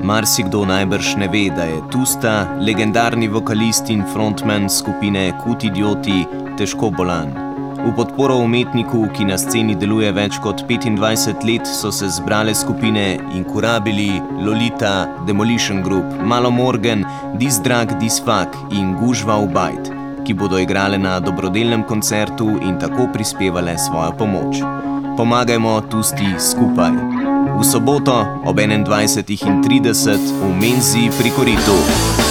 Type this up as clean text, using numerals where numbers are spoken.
Marsikdo najbrž ne ve, da je Tusta, legendarni vokalist in frontman skupine Kud idioti, težko bolan. V podporo umetniku, ki na sceni deluje več kot 25 let, so se zbrale skupine Inkurabili, Lolita, Demolition Group, Malo Morgan, Dis Drag, Dis Fuck in Gužva v Bajt, ki bodo igrale na dobrodelnem koncertu in tako prispevale svojo pomoč. Pomagajmo Tusti skupaj. V soboto ob 21:30 v Menzi pri Koritu.